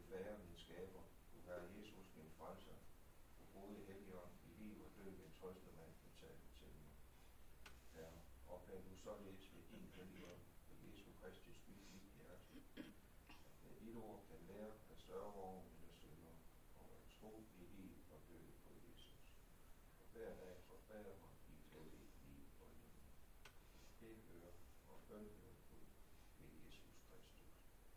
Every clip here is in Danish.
Fader, min skaber, du Herre Jesus, min frelser, du gode Helligånd, i liv og død, en trøstemand, betale til mig. Herre, ophæv du således ved din Helligånd, for Jesu Kristi skyld mit hjerte, at dit ord kan lære at sørge over mine synder, og at tro i liv og død på Jesus. Og hver dag forfærder mig i evigt liv og liv. Det hører og bøn hører Gud ved Jesus Kristus.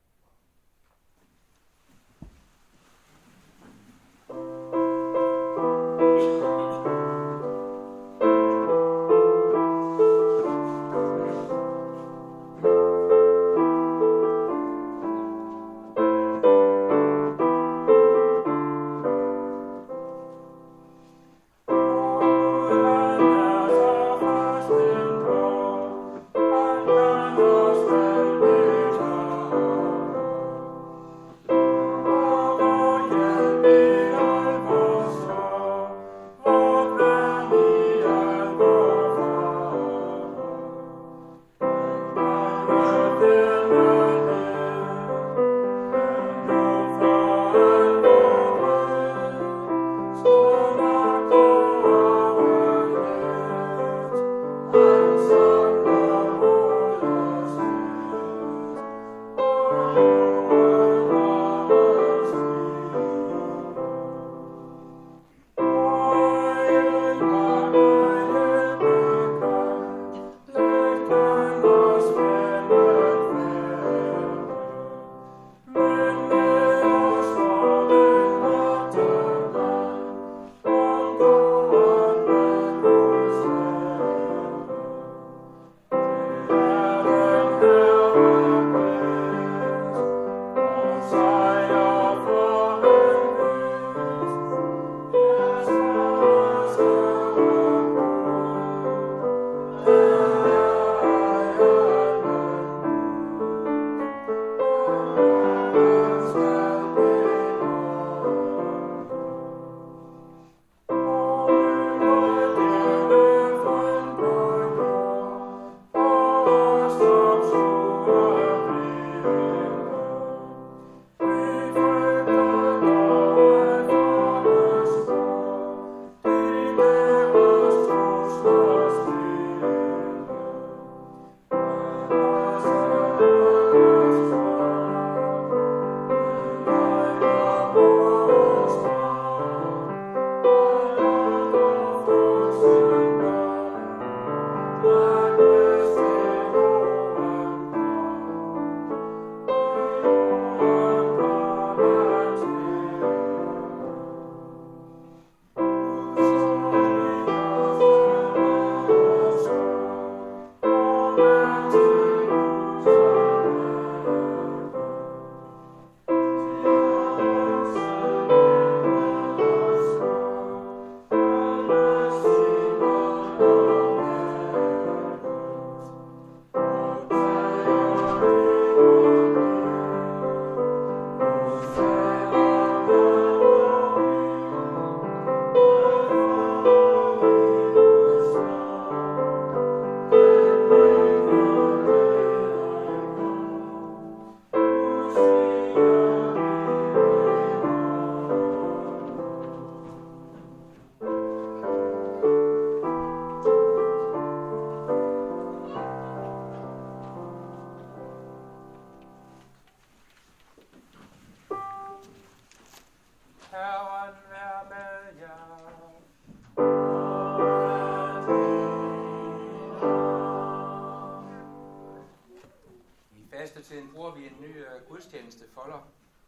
Fastetiden bruger vi en ny gudstjenestefolder.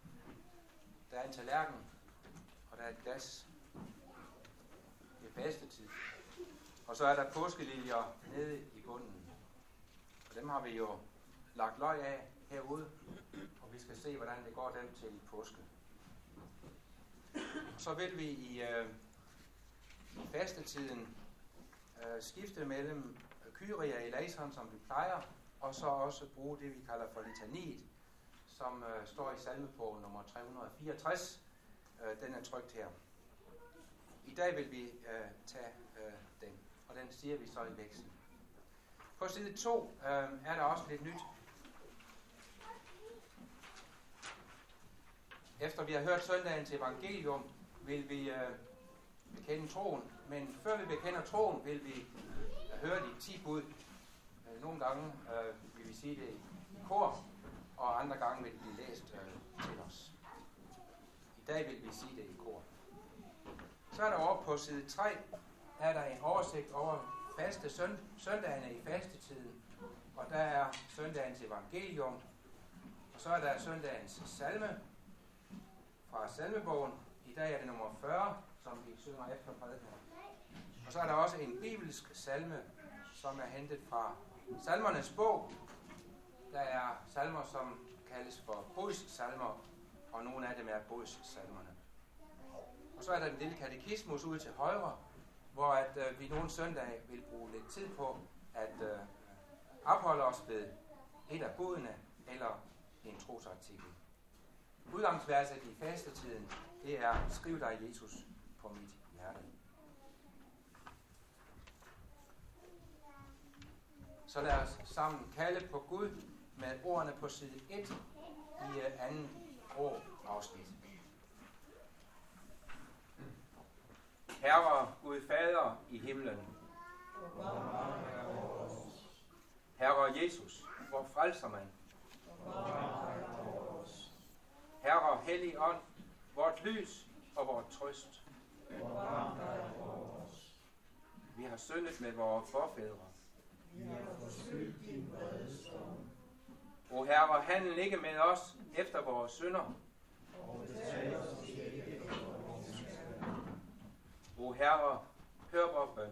Der er en tallerken, og der er et glas. Det er fastetid. Og så er der påskeliljer nede i bunden. Og dem har vi jo lagt løg af herude, og vi skal se, hvordan det går dem til påske. Så vil vi i fastetiden skifte mellem kyrie i laseren, som vi plejer, og så også bruge det, vi kalder for litaniet, som står i salmebogen nummer 364. Den er trykt her. I dag vil vi tage den, og den siger vi så i væksten. På side 2 er der også lidt nyt. Efter vi har hørt søndagens evangelium, vil vi bekende troen. Men før vi bekender troen, vil vi høre de 10 bud. Nogle gange vil vi sige det i kor, og andre gange vil det blive læst til os. I dag vil vi sige det i kor. Så er der oppe på side 3, er der en oversigt over faste søndagene i fastetiden. Og der er søndagens evangelium, og så er der søndagens salme fra salmebogen. I dag er det nummer 40, som vi synger efter prædiken. Og så er der også en bibelsk salme, som er hentet fra salmernes bog. Der er salmer, som kaldes for bodssalmer, og nogle af dem er bodssalmerne. Og så er der en lille katekismus ude til højre, hvor at vi nogle søndage vil bruge lidt tid på at opholde os ved et af budene eller en trosartikel. Udgangsverset i fastetiden, det er: skriv dig Jesus på mit hjerte. Så lad os sammen kalde på Gud med ordene på side 1 i anden afsnit. Herre Gud Fader i himlen, Herre Jesus, vor frelsermand, Herre Hellig Ånd, vort lys og vort trøst. Vi har syndet med vores forfædre. O Herre, handel ikke med os efter vores synder. O Herre, hør vor bøn.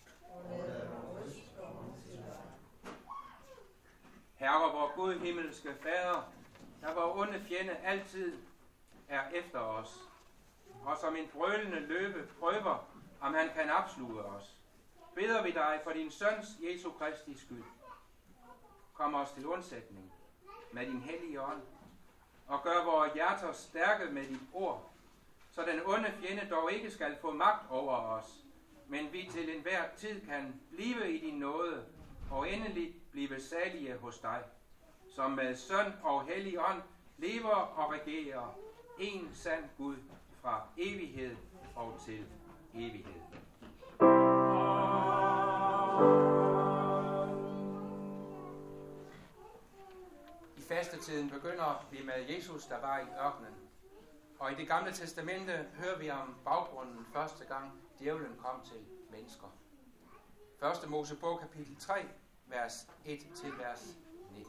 Herre, vor Gud himmelske Fader, der vor onde fjende altid er efter os, og som en brølende løve prøver, om han kan opsluge os, beder vi dig for din søns Jesu Kristi skyld. Kom os til undsætning med din hellige ånd, og gør vores hjerter stærke med dit ord, så den onde fjende dog ikke skal få magt over os, men vi til enhver tid kan blive i din nåde, og endelig blive salige hos dig, som med søn og hellig ånd lever og regerer, en sand Gud fra evighed og til evighed. I fastetiden begynder vi med Jesus, der var i ørkenen. Og i Det Gamle Testamente hører vi om baggrunden første gang djævlen kom til mennesker. 1. Mosebog kapitel 3, vers 1-vers 19.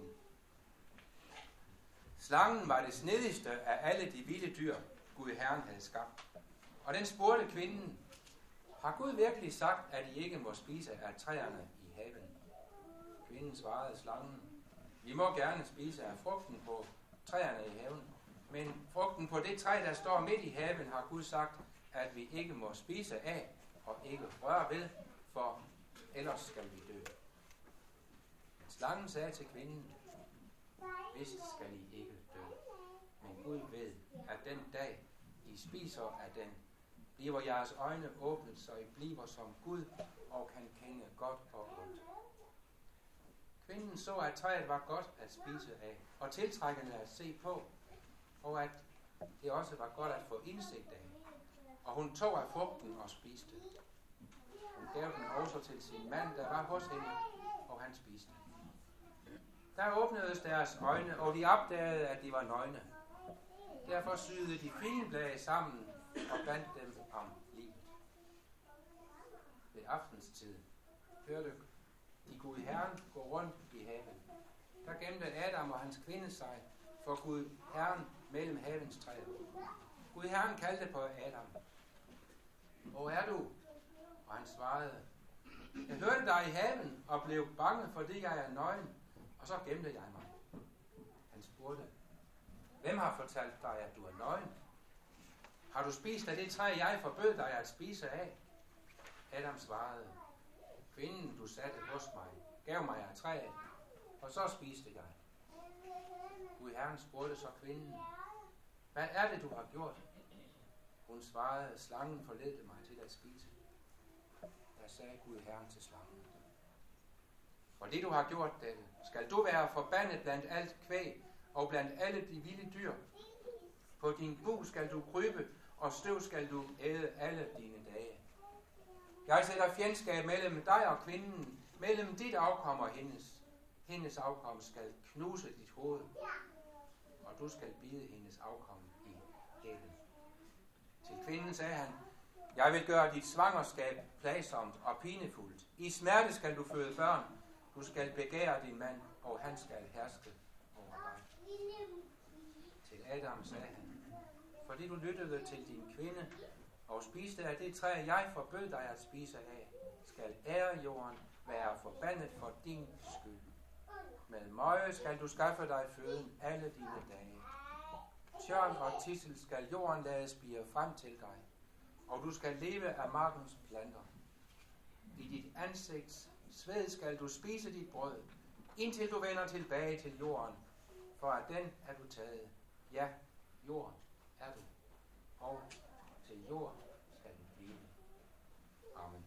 Slangen var det snedigste af alle de vilde dyr, Gud Herren havde skabt. Og den spurgte kvinden: har Gud virkelig sagt, at I ikke må spise af træerne i haven? Kvinden svarede slangen: vi må gerne spise af frugten på træerne i haven, men frugten på det træ, der står midt i haven, har Gud sagt, at vi ikke må spise af og ikke røre ved, for ellers skal vi dø. Men slangen sagde til kvinden: vist skal I ikke dø, men Gud ved, at den dag I spiser af den, bliver jeres øjne åbnet, så I bliver som Gud og kan kende godt og ondt. Kvinden så, at træet var godt at spise af, og tiltrækkende at se på, og at det også var godt at få indsigt af. Og hun tog af frugten og spiste. Hun gav den også til sin mand, der var hos hende, og han spiste. Der åbnedes deres øjne, og de opdagede, at de var nøgne. Derfor syede de figenblade sammen og bandt dem om livet. Ved aftenstid hørte de Gud Herren gå rundt i haven. Der gemte Adam og hans kvinde sig for Gud Herren mellem havens træer. Gud Herren kaldte på Adam: hvor er du? Og han svarede: jeg hørte dig i haven og blev bange, fordi jeg er nøgen, og så gemte jeg mig. Han spurgte: hvem har fortalt dig, at du er nøgen? Har du spist af det træ, jeg forbød dig at spise af? Adam svarede: kvinden, du satte hos mig, gav mig af træet, og så spiste jeg. Gud Herren spurgte så kvinden: hvad er det, du har gjort? Hun svarede: slangen forledte mig til at spise. Der sagde Gud Herren til slangen: fordi du har gjort dette, skal du være forbandet blandt alt kvæg og blandt alle de vilde dyr. På din bug skal du krybe, og støv skal du æde alle dine dage. Jeg sætter fjendskab mellem dig og kvinden, mellem dit afkom og hendes. Hendes afkom skal knuse dit hoved, og du skal bide hendes afkom i hælen. Til kvinden sagde han, jeg vil gøre dit svangerskab plagsomt og pinefuldt. I smerte skal du føde børn. Du skal begære din mand, og han skal herske over dig. Til Adam sagde han, fordi du lyttede til din kvinde og spiste af det træ, jeg forbød dig at spise af, skal jorden være forbandet for din skyld. Med møje skal du skaffe dig føden alle dine dage. Tjørn og tissel skal jorden lade spire frem til dig, og du skal leve af markens planter. I dit ansigts sved skal du spise dit brød, indtil du vender tilbage til jorden, for at den er du taget. Ja, jord er du, og til jord skal du blive. Amen.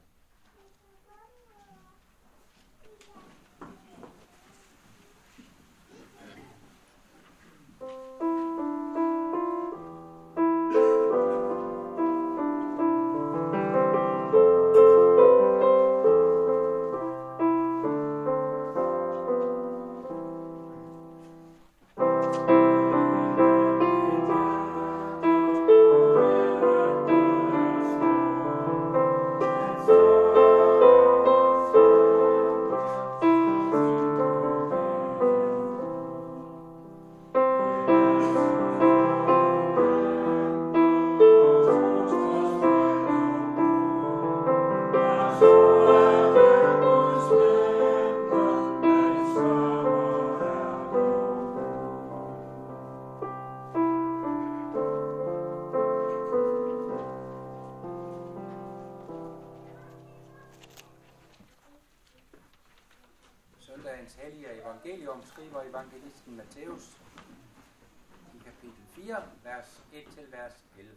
Søndagens hellige evangelium skriver evangelisten Matthæus i kapitel 4, vers 1 til vers 11.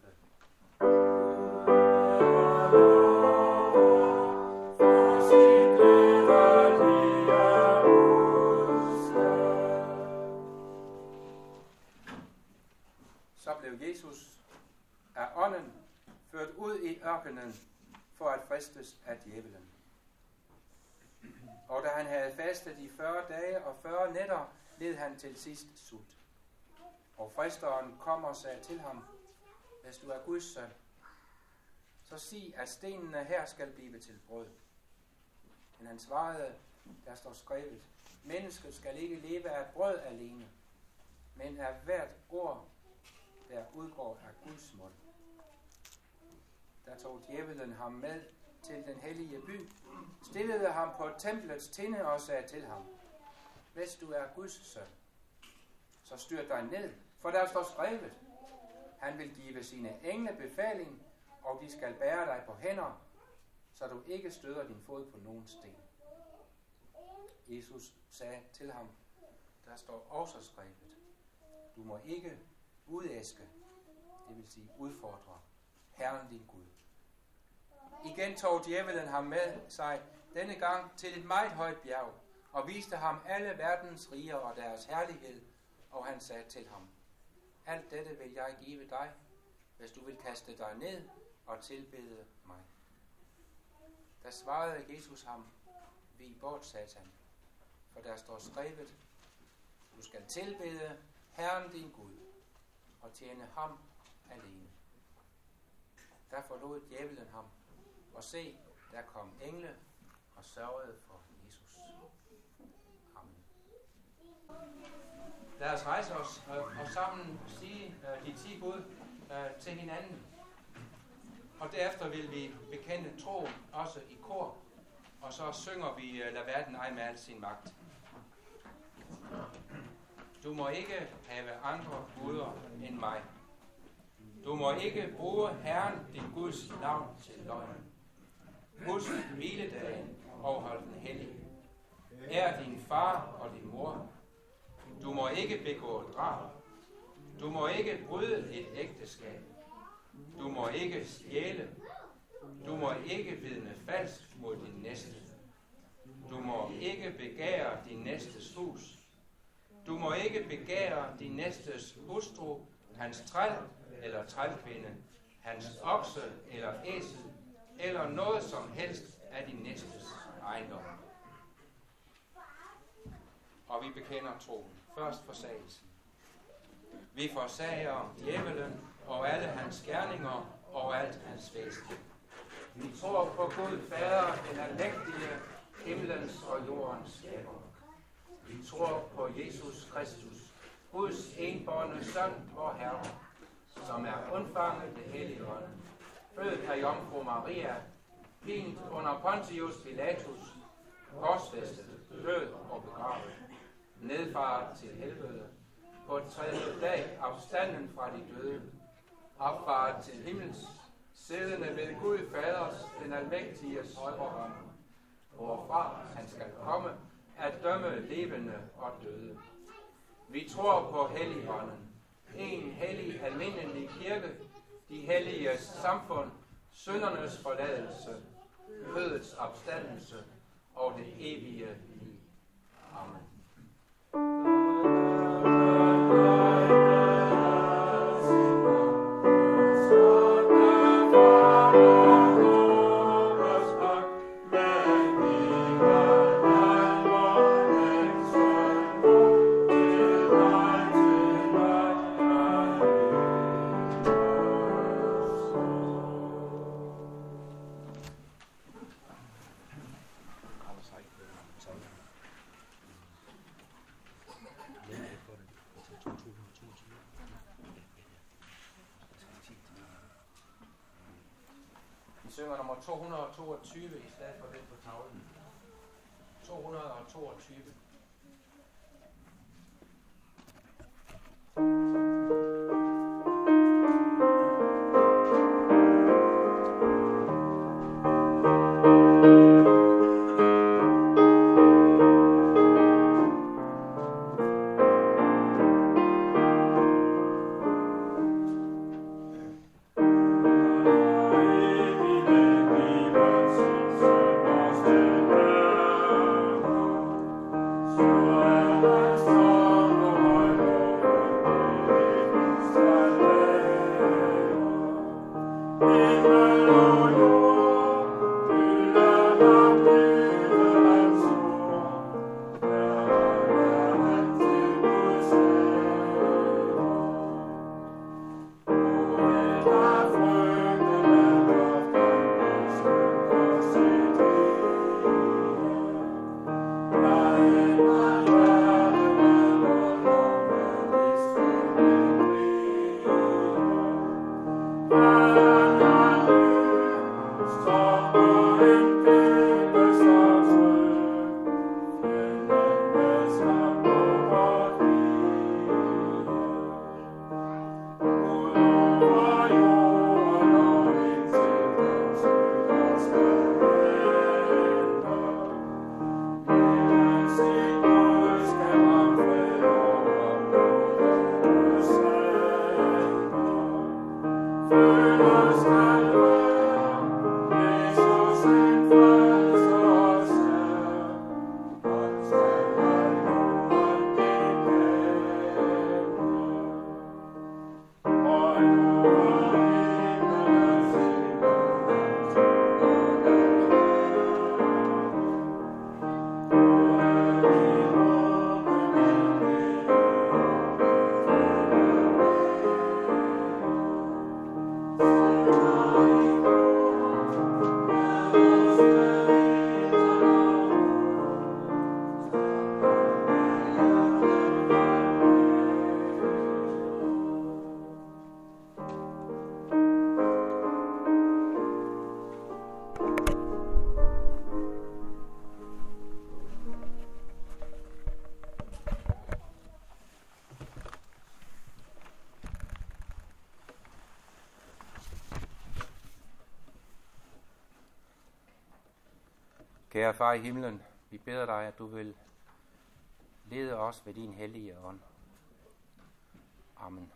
Så blev Jesus af ånden ført ud i ørkenen for at fristes af djævelen. Og da han havde fastet i 40 dage og 40 nætter, led han til sidst sult. Og fristeren kom og sagde til ham, hvis du er Guds søn, så sig, at stenene her skal blive til brød. Men han svarede, der står skrevet, mennesket skal ikke leve af brød alene, men af hvert ord, der udgår af Guds mund. Der tog djævelen ham med til den hellige by, stillede ham på templets tinde og sagde til ham, hvis du er Guds søn, så styrt dig ned, for der står skrevet, han vil give sine engle befaling, og de skal bære dig på hænder, så du ikke støder din fod på nogen sten. Jesus sagde til ham, der står også skrevet, du må ikke udæske, det vil sige udfordre, Herren din Gud. Igen tog djævelen ham med sig, denne gang til et meget højt bjerg, og viste ham alle verdens riger og deres herlighed, og han sagde til ham, alt dette vil jeg give dig, hvis du vil kaste dig ned og tilbede mig. Da svarede Jesus ham, vig bort, Satan, for der står skrevet, du skal tilbede Herren din Gud, og tjene ham alene. Der forlod djævelen ham, og se, der kom engle og sørgede for Jesus. Amen. Lad os rejse os og sammen sige de 10 bud til hinanden. Og derefter vil vi bekende troen også i kor, og så synger vi lad verden ej med al sin magt. Du må ikke have andre guder end mig. Du må ikke bruge Herren din Guds navn til løgn. Husk hviledagen og hold den hellig. Ær din far og din mor. Du må ikke begå drab. Du må ikke bryde et ægteskab. Du må ikke stjæle. Du må ikke vidne falsk mod din næste. Du må ikke begære din næstes hus. Du må ikke begære din næstes hustru hans træl eller trælkvinde, hans okse eller æsel, eller noget som helst af din næstes ejendom. Og vi bekender troen. Først forsagelsen. Vi forsager djævelen og alle hans gerninger og alt hans væsen. Vi tror på Gud Fader, den almægtige, himlens og jordens skaber. Vi tror på Jesus Kristus, Guds enbårne søn, vor Herre, som er undfanget ved Hellige Ånd, født af Jomfru Maria, pint under Pontius Pilatus, korsfæstet, død og begravet, nedfaret til helvede, på tredje dag opstanden fra de døde, opfaret til himmels, siddende ved Gud Faders, den almægtiges højre hånd, hvorfra han skal komme at dømme levende og døde. Vi tror på Helligånden, en hellig almindelig kirke, de helliges samfund, syndernes forladelse, kødets opstandelse og det evige liv. Amen. Vi synger nummer 222 i stedet for den på tavlen. 222. Kære Far i himlen, vi beder dig, at du vil lede os ved din hellige ånd. Amen.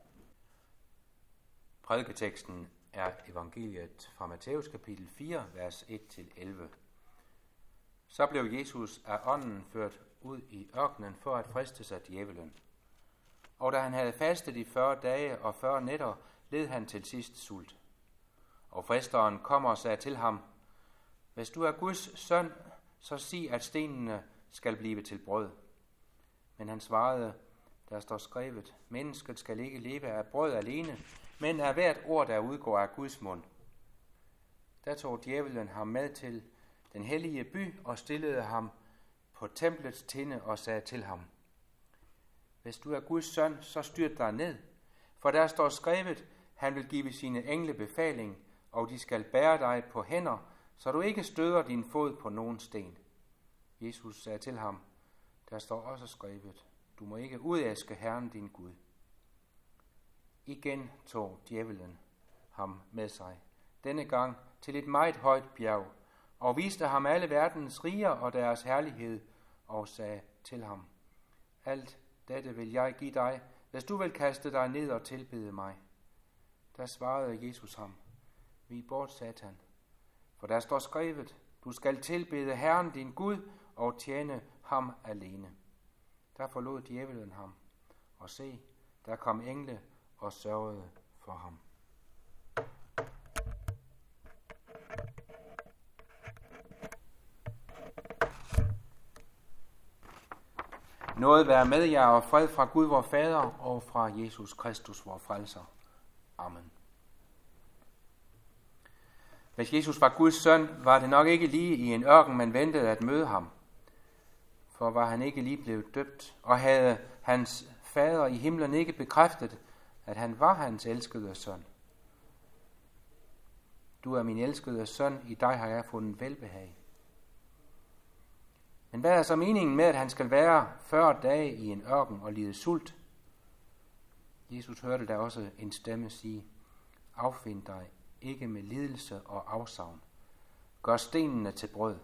Prædiketeksten er evangeliet fra Matthæus kapitel 4, vers 1-11. Så blev Jesus af ånden ført ud i ørkenen for at fristes af djævelen. og da han havde fastet i 40 dage og 40 nætter, led han til sidst sult. Og fristeren kommer og sagde til ham, hvis du er Guds søn, så sig, at stenene skal blive til brød. Men han svarede, der står skrevet, mennesket skal ikke leve af brød alene, men af hvert ord, der udgår af Guds mund. Der tog djævelen ham med til den hellige by og stillede ham på templets tinde og sagde til ham, hvis du er Guds søn, så styrt dig ned, for der står skrevet, han vil give sine engle befaling, og de skal bære dig på hænder, så du ikke støder din fod på nogen sten. Jesus sagde til ham, der står også skrevet, du må ikke udæske Herren din Gud. Igen tog djævelen ham med sig, denne gang til et meget højt bjerg, og viste ham alle verdens riger og deres herlighed, og sagde til ham, alt dette vil jeg give dig, hvis du vil kaste dig ned og tilbede mig. Der svarede Jesus ham, vig bort, Satan, for der står skrevet, du skal tilbede Herren din Gud og tjene ham alene. Der forlod djævelen ham, og se, der kom engle og sørgede for ham. Nåde være med jer og fred fra Gud vor Fader og fra Jesus Kristus vor Frelser. Amen. Hvis Jesus var Guds søn, var det nok ikke lige i en ørken, man ventede at møde ham. For var han ikke lige blevet døbt, og havde hans fader i himlen ikke bekræftet, at han var hans elskede søn. Du er min elskede søn, i dig har jeg fundet velbehag. Men hvad er så meningen med, at han skal være 40 dage i en ørken og lide sult? Jesus hørte da også en stemme sige, affind dig ikke med lidelse og afsavn. Gør stenene til brød.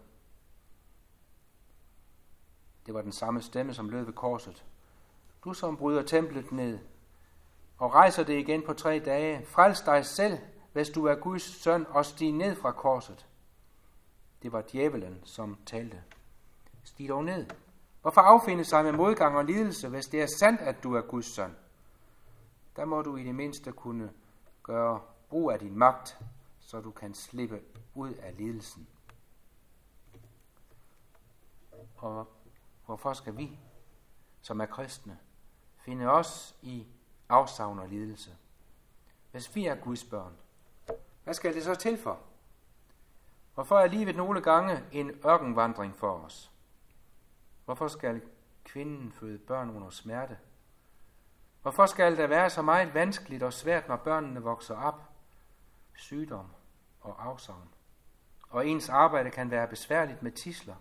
Det var den samme stemme, som lød ved korset. Du som bryder templet ned og rejser det igen på 3 dage, frels dig selv, hvis du er Guds søn, og stig ned fra korset. Det var djævelen, som talte. Stig dog ned. Hvorfor affinde sig med modgang og lidelse, hvis det er sandt, at du er Guds søn? Der må du i det mindste kunne gøre brug af din magt, så du kan slippe ud af lidelsen. Og hvorfor skal vi, som er kristne, finde os i afsavn og lidelse? Hvis vi er Guds børn, hvad skal det så til for? Hvorfor er livet nogle gange en ørkenvandring for os? Hvorfor skal kvinden føde børn under smerte? Hvorfor skal det være så meget vanskeligt og svært, når børnene vokser op? Sygdom og afsavn. Og ens arbejde kan være besværligt med tidsler.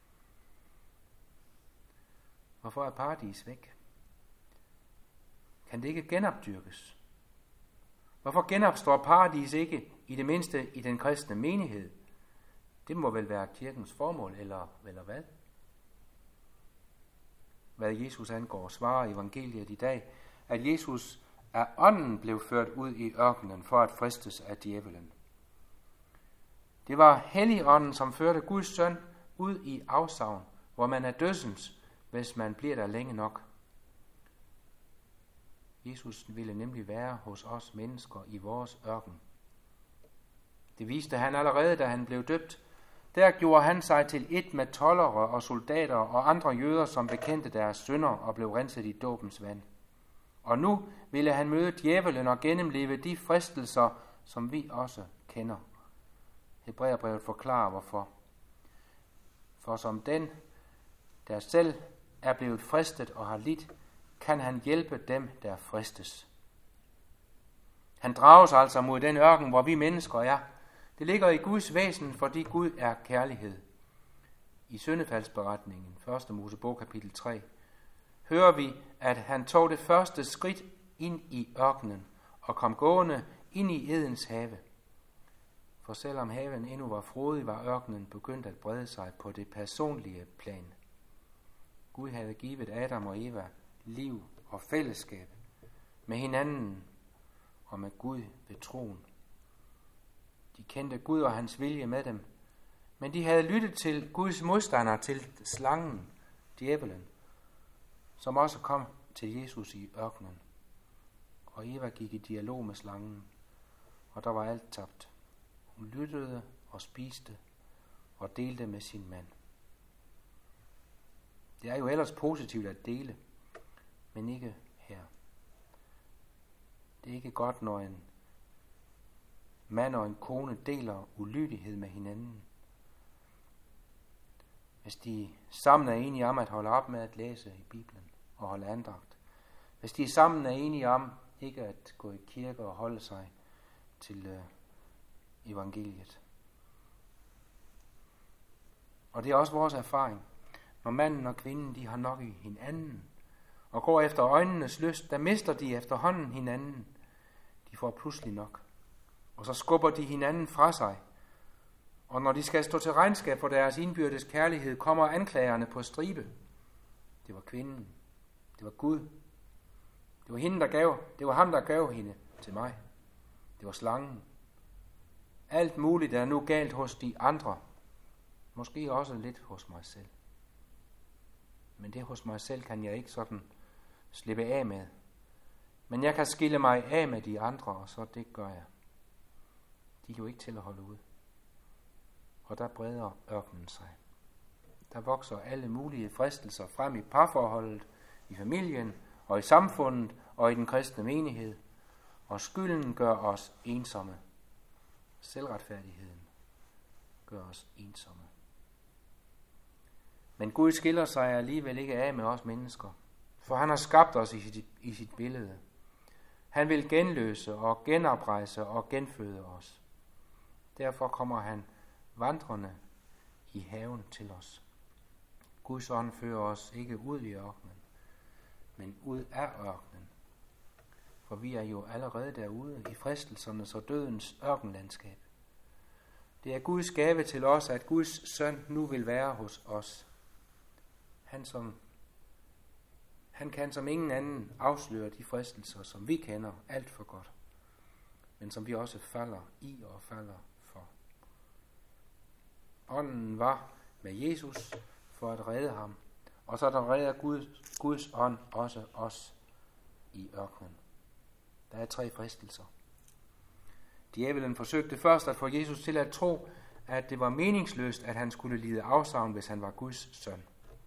Hvorfor er paradis væk? Kan det ikke genopdyrkes? Hvorfor genopstår paradis ikke i det mindste i den kristne menighed? Det må vel være kirkens formål, eller hvad? Hvad Jesus angår, svarer evangeliet i dag, at Jesus af ånden blev ført ud i ørkenen for at fristes af djævelen. Det var Helligånden, som førte Guds søn ud i afsavn, hvor man er dødsens, hvis man bliver der længe nok. Jesus ville nemlig være hos os mennesker i vores ørken. Det viste han allerede, da han blev døbt. Der gjorde han sig til et med toldere og soldater og andre jøder, som bekendte deres synder og blev renset i dåbens vand. Og nu ville han møde djævelen og gennemleve de fristelser, som vi også kender. Hebræerbrevet forklarer hvorfor. For som den, der selv er blevet fristet og har lidt, kan han hjælpe dem, der fristes. Han drages altså mod den ørken, hvor vi mennesker er. Det ligger i Guds væsen, fordi Gud er kærlighed. I syndefaldsberetningen, 1. Mosebog kapitel 3, hører vi, at han tog det første skridt ind i ørkenen og kom gående ind i Edens have. For selvom haven endnu var frodig, var ørkenen begyndt at brede sig på det personlige plan. Gud havde givet Adam og Eva liv og fællesskab med hinanden og med Gud ved troen. De kendte Gud og hans vilje med dem, men de havde lyttet til Guds modstander, til slangen, djævelen, som også kom til Jesus i ørkenen, og Eva gik i dialog med slangen, og der var alt tabt. Hun lyttede og spiste og delte med sin mand. Det er jo ellers positivt at dele, men ikke her. Det er ikke godt, når en mand og en kone deler ulydighed med hinanden. Hvis de sammen er enige om at holde op med at læse i Bibelen og holde andagt. Hvis de sammen er enige om ikke at gå i kirke og holde sig til evangeliet. Og det er også vores erfaring. Når manden og kvinden de har nok i hinanden og går efter øjnenes lyst, der mister de efterhånden hinanden. De får pludselig nok. Og så skubber de hinanden fra sig. Og når de skal stå til regnskab for deres indbyrdes kærlighed, kommer anklagerne på stribe. Det var kvinden. Det var Gud. Det var hende, der gav. Det var ham, der gav hende til mig. Det var slangen. Alt muligt er nu galt hos de andre. Måske også lidt hos mig selv. Men det hos mig selv kan jeg ikke sådan slippe af med. Men jeg kan skille mig af med de andre, og så det gør jeg. De er jo ikke til at holde ud. Og der breder ørkenen sig. Der vokser alle mulige fristelser frem i parforholdet, i familien og i samfundet og i den kristne menighed. Og skylden gør os ensomme. Selvretfærdigheden gør os ensomme. Men Gud skiller sig alligevel ikke af med os mennesker, for han har skabt os i sit billede. Han vil genløse og genoprejse og genføde os. Derfor kommer han vandrende i haven til os. Guds ånd fører os ikke ud i ørkenen, men ud af ørkenen. For vi er jo allerede derude i fristelsernes og dødens ørkenlandskab. Det er Guds gave til os, at Guds søn nu vil være hos os. Han kan som ingen anden afsløre de fristelser, som vi kender alt for godt, men som vi også falder i og falder for. Ånden var med Jesus for at redde ham, og så der redder Guds ånd også os i ørkenen. Der er 3 fristelser. Djævelen forsøgte først at få Jesus til at tro, at det var meningsløst, at han skulle lide afsavn, hvis han var Guds søn.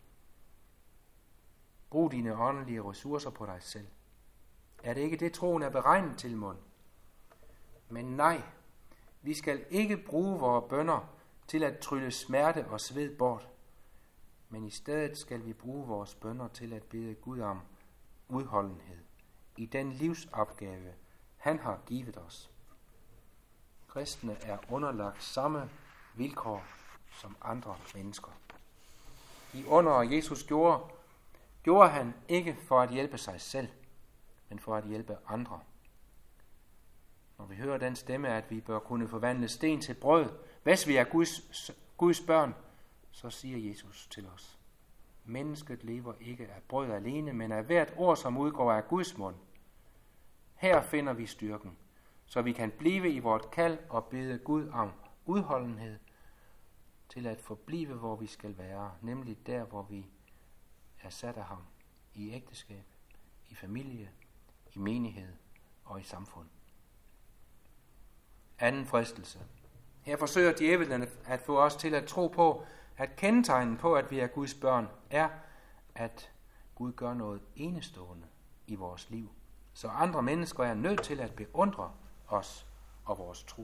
Brug dine åndelige ressourcer på dig selv. Er det ikke det, troen er beregnet til, mon? Men nej, vi skal ikke bruge vores bønner til at trylle smerte og sved bort, men i stedet skal vi bruge vores bønner til at bede Gud om udholdenhed i den livsopgave, han har givet os. Kristne er underlagt samme vilkår som andre mennesker. De under Jesus gjorde han ikke for at hjælpe sig selv, men for at hjælpe andre. Når vi hører den stemme, at vi bør kunne forvandle sten til brød, hvis vi er Guds børn, så siger Jesus til os: mennesket lever ikke af brød alene, men af hvert ord, som udgår af Guds mund. Her finder vi styrken, så vi kan blive i vort kald og bede Gud om udholdenhed til at forblive, hvor vi skal være, nemlig der, hvor vi er sat af ham, i ægteskab, i familie, i menighed og i samfund. Anden fristelse. Her forsøger djævelen at få os til at tro på, at kendetegnen på, at vi er Guds børn, er, at Gud gør noget enestående i vores liv, så andre mennesker er nødt til at beundre os og vores tro.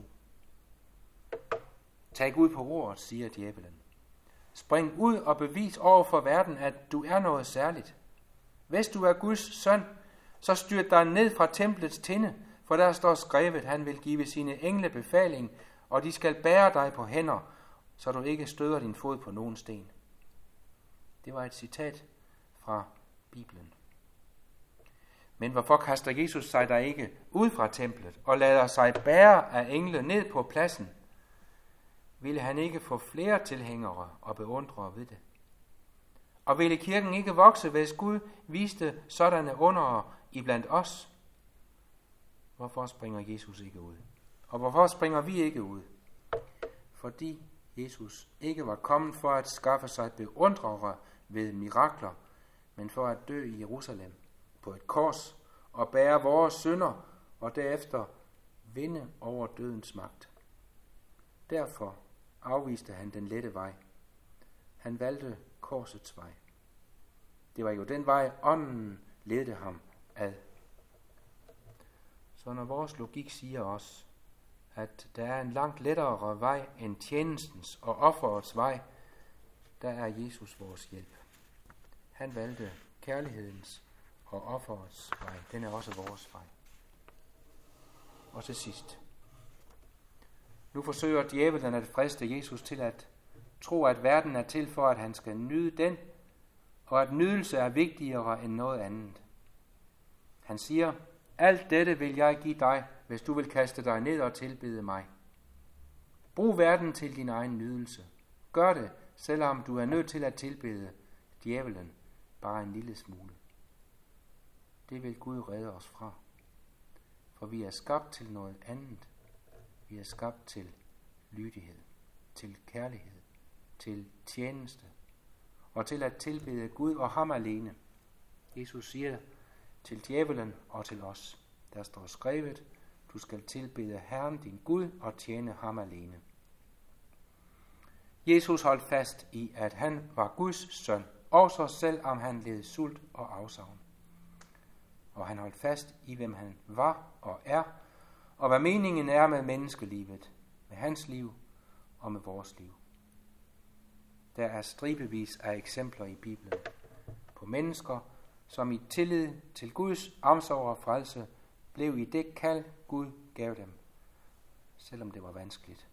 Tag Gud på ordet, siger djævelen. Spring ud og bevis over for verden, at du er noget særligt. Hvis du er Guds søn, så styrt dig ned fra templets tinde, for der står skrevet, at han vil give sine engle befaling, og de skal bære dig på hænder, så du ikke støder din fod på nogen sten. Det var et citat fra Bibelen. Men hvorfor kaster Jesus sig der ikke ud fra templet og lader sig bære af engle ned på pladsen? Ville han ikke få flere tilhængere og beundrere ved det? Og ville kirken ikke vokse, hvis Gud viste sådanne undere iblandt os? Hvorfor springer Jesus ikke ud? Og hvorfor springer vi ikke ud? Fordi Jesus ikke var kommet for at skaffe sig beundrere ved mirakler, men for at dø i Jerusalem på et kors og bære vores synder og derefter vinde over dødens magt. Derfor afviste han den lette vej. Han valgte korsets vej. Det var jo den vej, ånden ledte ham ad. Så når vores logik siger os, at der er en langt lettere vej end tjenestens og offerets vej, der er Jesus vores hjælp. Han valgte kærlighedens og offerets vej. Den er også vores vej. Og til sidst. Nu forsøger djævelen at friste Jesus til at tro, at verden er til for, at han skal nyde den, og at nydelse er vigtigere end noget andet. Han siger, alt dette vil jeg give dig, hvis du vil kaste dig ned og tilbede mig. Brug verden til din egen nydelse. Gør det, selvom du er nødt til at tilbede djævelen bare en lille smule. Det vil Gud redde os fra. For vi er skabt til noget andet. Vi er skabt til lydighed, til kærlighed, til tjeneste og til at tilbede Gud og ham alene. Jesus siger til djævelen og til os, der står skrevet, du skal tilbede Herren din Gud og tjene ham alene. Jesus holdt fast i, at han var Guds søn, også selvom han led sult og afsavn. Og han holdt fast i, hvem han var og er, og hvad meningen er med menneskelivet, med hans liv og med vores liv. Der er stribevis af eksempler i Bibelen på mennesker, som i tillid til Guds omsorg og frelse blev i det kald, Gud gav dem, selvom det var vanskeligt.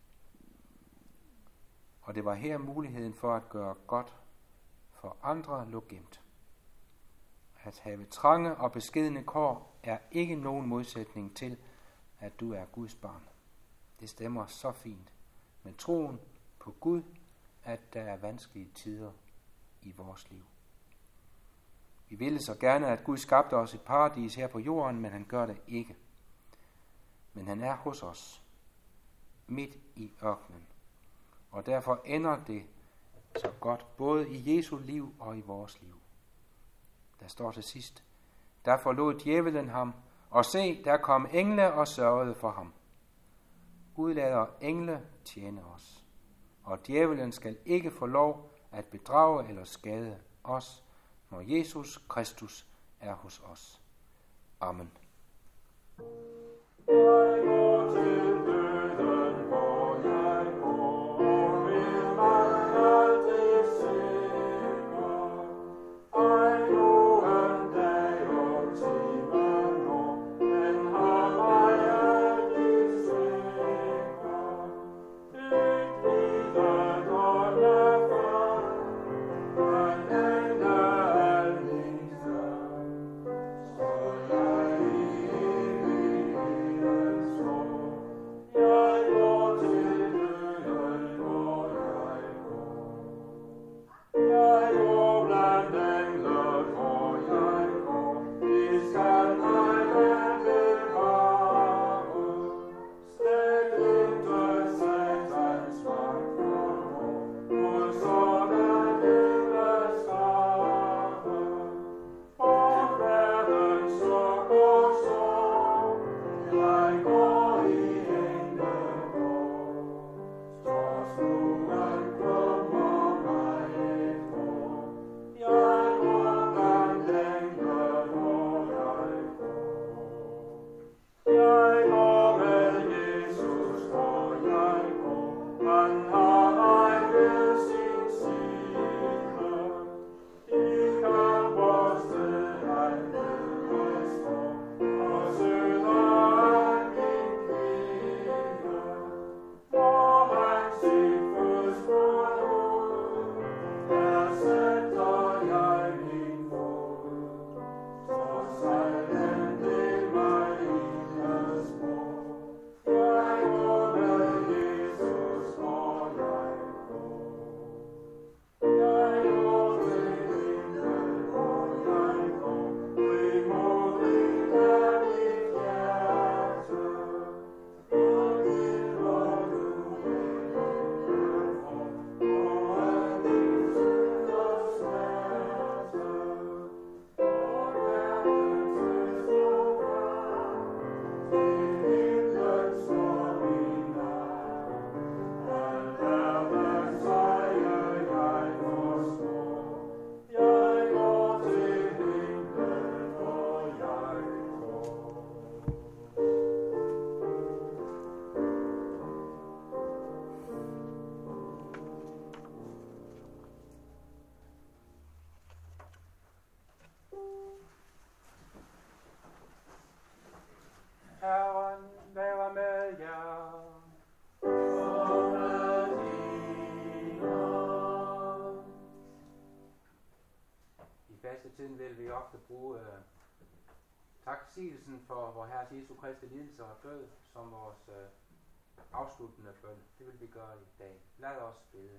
Og det var her muligheden for at gøre godt for andre lå gemt. At have trange og beskedne kår er ikke nogen modsætning til, at du er Guds barn. Det stemmer så fint med troen på Gud, at der er vanskelige tider i vores liv. Vi ville så gerne, at Gud skabte os et paradis her på jorden, men han gør det ikke. Men han er hos os, midt i ørkenen. Og derfor ender det så godt, både i Jesu liv og i vores liv. Der står til sidst, der forlod djævelen ham, og se, der kom engle og sørgede for ham. Gud lader engle tjene os, og djævelen skal ikke få lov at bedrage eller skade os, når Jesus Kristus er hos os. Amen. tiden vil vi ofte bruge taksigelsen for vor Herres Jesu Kristi lidelse og død som vores afsluttende bøn. Det vil vi gøre i dag. Lad os bede.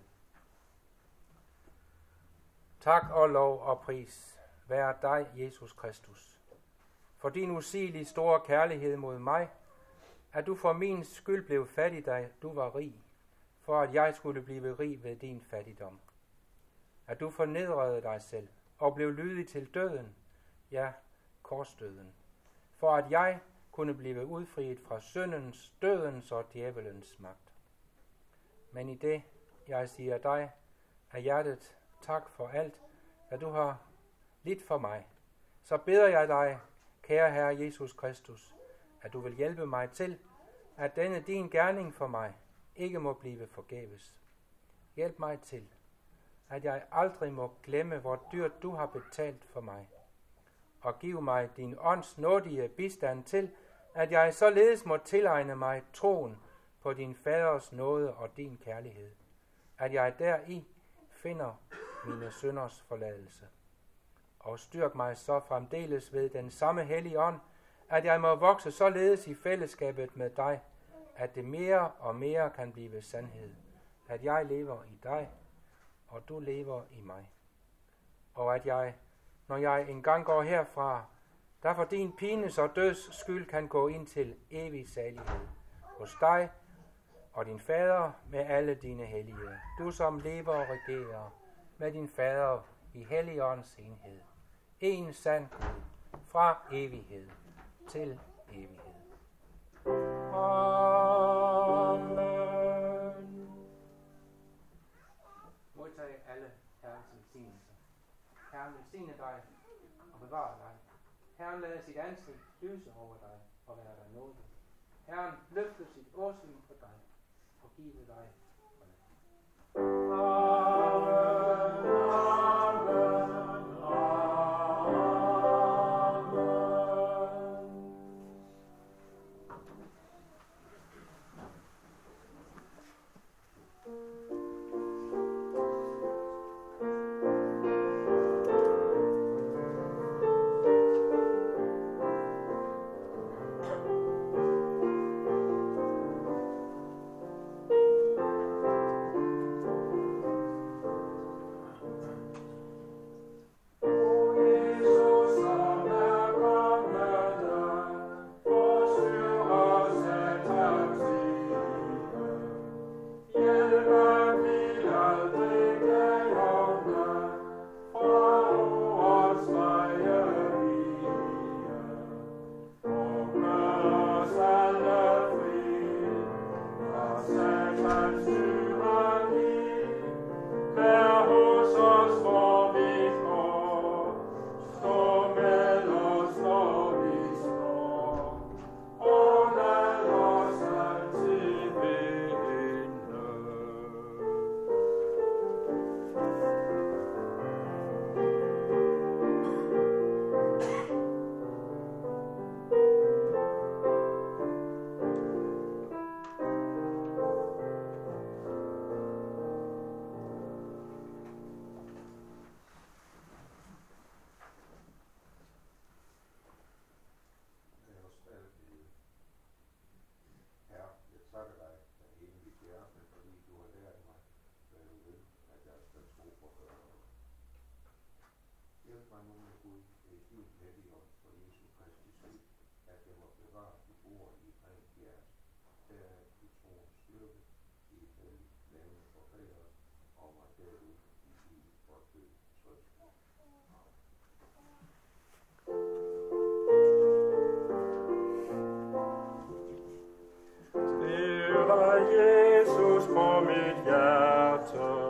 Tak og lov og pris være dig, Jesus Kristus, for din usigelige store kærlighed mod mig, at du for min skyld blev fattig, da du var rig, for at jeg skulle blive rig ved din fattigdom. At du fornedrede dig selv og blev lydig til døden, ja, korsdøden, for at jeg kunne blive udfriet fra syndens, dødens og djævelens magt. Men i det, jeg siger dig, af hjertet tak for alt, hvad du har lidt for mig, så beder jeg dig, kære Herre Jesus Kristus, at du vil hjælpe mig til, at denne din gerning for mig ikke må blive forgæves. Hjælp mig til, at jeg aldrig må glemme, hvor dyrt du har betalt for mig, og giv mig din ånds nådige bistand til, at jeg således må tilegne mig troen på din faders nåde og din kærlighed, at jeg deri finder mine synders forladelse. Og styrk mig så fremdeles ved den samme hellige ånd, at jeg må vokse således i fællesskabet med dig, at det mere og mere kan blive sandhed, at jeg lever i dig, og du lever i mig. Og at jeg, når jeg engang går herfra, der for din pines og døds skyld kan gå ind til evig salighed hos dig og din fader med alle dine hellige. Du som lever og regerer med din fader i Helligåndens enhed. En sand Gud fra evighed til evighed. Amen. Modtag alle Herrens velsignelser. Herren velsigne dig og bevare dig. Herren lader sit ansigt lyse over dig og være dig nådig. Herren løfter sit åsyn på dig og give dig fred. Jesus på mit hjerte.